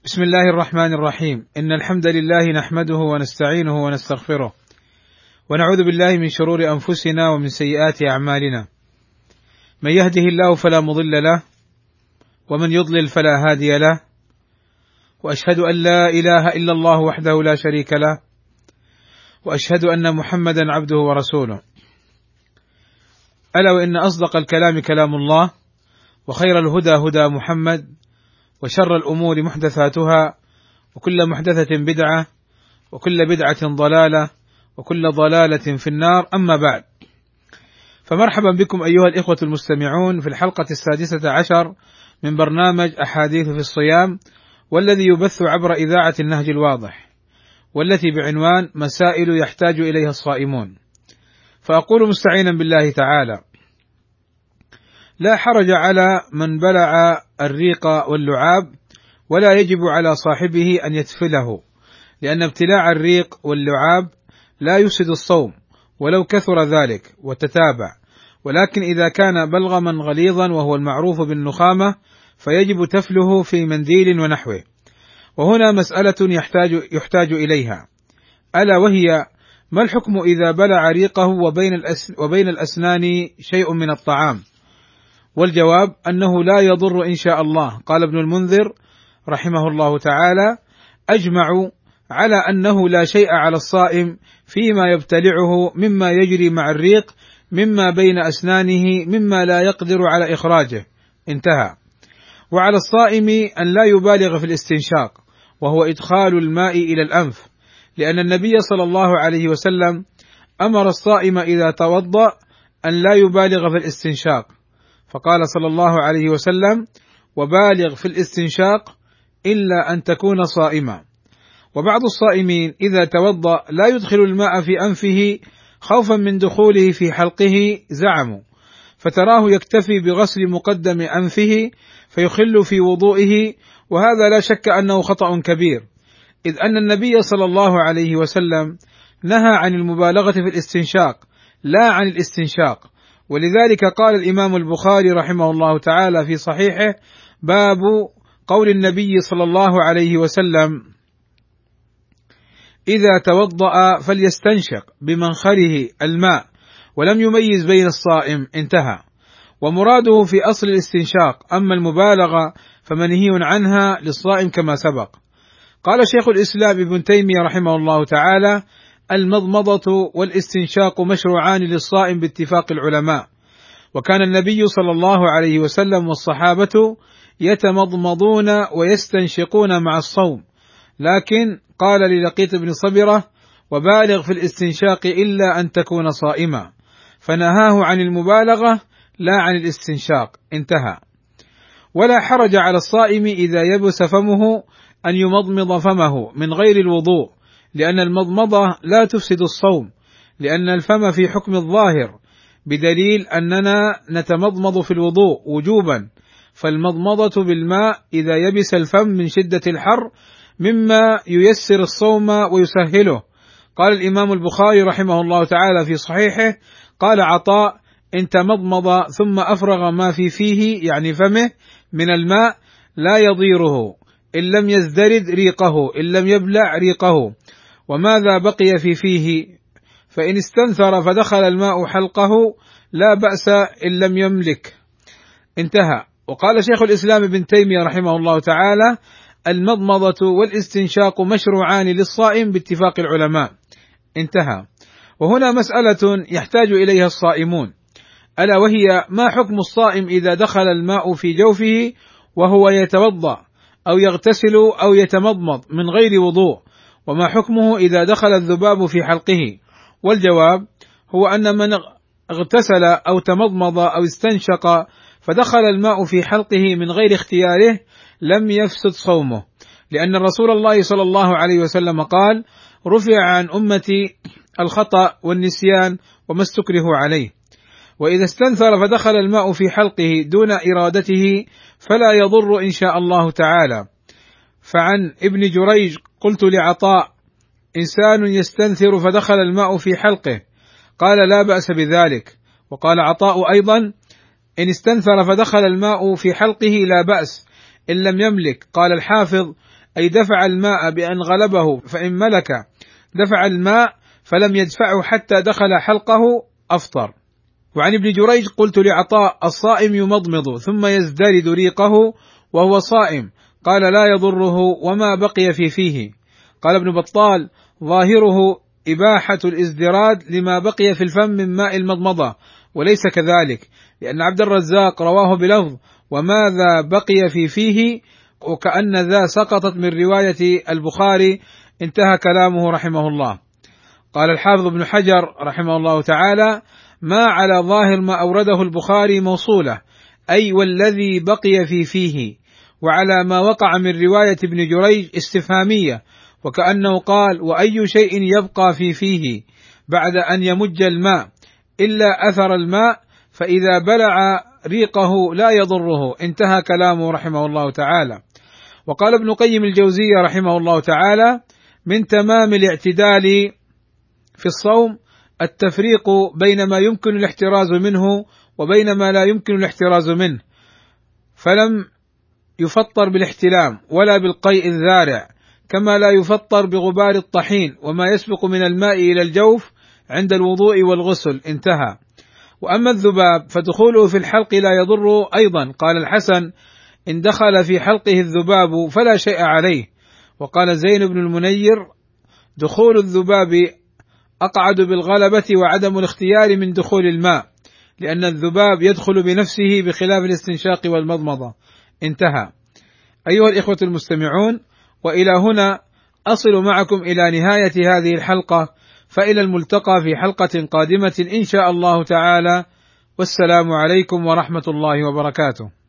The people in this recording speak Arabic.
بسم الله الرحمن الرحيم. إن الحمد لله نحمده ونستعينه ونستغفره، ونعوذ بالله من شرور أنفسنا ومن سيئات أعمالنا. من يهده الله فلا مضل له، ومن يضلل فلا هادي له، وأشهد أن لا إله إلا الله وحده لا شريك له، وأشهد أن محمدا عبده ورسوله. ألا وإن أصدق الكلام كلام الله، وخير الهدى هدى محمد، وشر الأمور محدثاتها، وكل محدثة بدعة، وكل بدعة ضلالة، وكل ضلالة في النار. أما بعد، فمرحبا بكم أيها الإخوة المستمعون في الحلقة 16 من برنامج أحاديث في الصيام، والذي يبث عبر إذاعة النهج الواضح، والتي بعنوان مسائل يحتاج إليها الصائمون. فأقول مستعينا بالله تعالى: لا حرج على من بلع الريق واللعاب، ولا يجب على صاحبه أن يتفله، لأن ابتلاع الريق واللعاب لا يفسد الصوم ولو كثر ذلك وتتابع، ولكن إذا كان بلغما غليظا وهو المعروف بالنخامة فيجب تفله في منديل ونحوه. وهنا مسألة يحتاج إليها، ألا وهي: ما الحكم إذا بلع ريقه وبين الأسنان شيء من الطعام؟ والجواب أنه لا يضر إن شاء الله. قال ابن المنذر رحمه الله تعالى: أجمعوا على أنه لا شيء على الصائم فيما يبتلعه مما يجري مع الريق مما بين أسنانه مما لا يقدر على إخراجه. انتهى. وعلى الصائم أن لا يبالغ في الاستنشاق، وهو إدخال الماء إلى الأنف، لأن النبي صلى الله عليه وسلم أمر الصائم إذا توضأ أن لا يبالغ في الاستنشاق، فقال صلى الله عليه وسلم: وبالغ في الاستنشاق إلا أن تكون صائما. وبعض الصائمين إذا توضأ لا يدخل الماء في أنفه خوفا من دخوله في حلقه زعموا، فتراه يكتفي بغسل مقدم أنفه فيخل في وضوئه، وهذا لا شك أنه خطأ كبير، إذ أن النبي صلى الله عليه وسلم نهى عن المبالغة في الاستنشاق لا عن الاستنشاق. ولذلك قال الإمام البخاري رحمه الله تعالى في صحيحه: باب قول النبي صلى الله عليه وسلم: إذا توضأ فليستنشق بمنخره الماء، ولم يميز بين الصائم. انتهى. ومراده في أصل الاستنشاق، أما المبالغة فمنهي عنها للصائم كما سبق. قال شيخ الإسلام ابن تيمية رحمه الله تعالى: المضمضة والاستنشاق مشروعان للصائم باتفاق العلماء، وكان النبي صلى الله عليه وسلم والصحابة يتمضمضون ويستنشقون مع الصوم، لكن قال للقيط بن صبرة: وبالغ في الاستنشاق إلا أن تكون صائما، فنهاه عن المبالغة لا عن الاستنشاق. انتهى. ولا حرج على الصائم إذا يبس فمه أن يمضمض فمه من غير الوضوء، لأن المضمضة لا تفسد الصوم، لأن الفم في حكم الظاهر، بدليل أننا نتمضمض في الوضوء وجوبا، فالمضمضة بالماء إذا يبس الفم من شدة الحر مما ييسر الصوم ويسهله. قال الإمام البخاري رحمه الله تعالى في صحيحه: قال عطاء: إن تمضمض ثم أفرغ ما في فيه، يعني فمه، من الماء لا يضيره إن لم يزدرد ريقه، إن لم يبلع ريقه، وماذا بقي في فيه، فإن استنثر فدخل الماء حلقه لا بأس إن لم يملك. انتهى. وقال شيخ الإسلام ابن تيمية رحمه الله تعالى: المضمضة والاستنشاق مشروعان للصائم باتفاق العلماء. انتهى. وهنا مسألة يحتاج إليها الصائمون، ألا وهي: ما حكم الصائم إذا دخل الماء في جوفه وهو يتوضأ أو يغتسل أو يتمضمض من غير وضوء؟ وما حكمه إذا دخل الذباب في حلقه؟ والجواب هو أن من اغتسل أو تمضمض أو استنشق فدخل الماء في حلقه من غير اختياره لم يفسد صومه، لأن رسول الله صلى الله عليه وسلم قال: رفع عن أمتي الخطأ والنسيان وما استكرهوا عليه. وإذا استنثر فدخل الماء في حلقه دون إرادته فلا يضر إن شاء الله تعالى. فعن ابن جريج: قلت لعطاء: إنسان يستنثر فدخل الماء في حلقه، قال: لا بأس بذلك. وقال عطاء أيضا: إن استنثر فدخل الماء في حلقه لا بأس إن لم يملك. قال الحافظ: أي دفع الماء بأن غلبه، فإن ملك دفع الماء فلم يدفعه حتى دخل حلقه أفطر. وعن ابن جريج قلت لعطاء: الصائم يمضمض ثم يزدرد ريقه وهو صائم، قال: لا يضره وما بقي في فيه. قال ابن بطال: ظاهره إباحة الازدراد لما بقي في الفم من ماء المضمضة، وليس كذلك، لأن عبد الرزاق رواه بلفظ: وماذا بقي في فيه، وكأن ذا سقطت من رواية البخاري. انتهى كلامه رحمه الله. قال الحافظ ابن حجر رحمه الله تعالى: ما على ظاهر ما أورده البخاري موصولة، أي والذي بقي في فيه، وعلى ما وقع من رواية ابن جريج استفهامية، وكأنه قال: وأي شيء يبقى في فيه بعد أن يمج الماء إلا أثر الماء، فإذا بلع ريقه لا يضره. انتهى كلامه رحمه الله تعالى. وقال ابن قيم الجوزية رحمه الله تعالى: من تمام الاعتدال في الصوم التفريق بين ما يمكن الاحتراز منه وبين ما لا يمكن الاحتراز منه، فلم يفطر بالاحتلام ولا بالقيء الذارع، كما لا يفطر بغبار الطحين وما يسبق من الماء إلى الجوف عند الوضوء والغسل. انتهى. وأما الذباب فدخوله في الحلق لا يضر أيضا. قال الحسن: إن دخل في حلقه الذباب فلا شيء عليه. وقال زين بن المنير: دخول الذباب أقعد بالغلبة وعدم الاختيار من دخول الماء، لأن الذباب يدخل بنفسه بخلاف الاستنشاق والمضمضة. انتهى. أيها الإخوة المستمعون، وإلى هنا أصل معكم إلى نهاية هذه الحلقة، فإلى الملتقى في حلقة قادمة إن شاء الله تعالى، والسلام عليكم ورحمة الله وبركاته.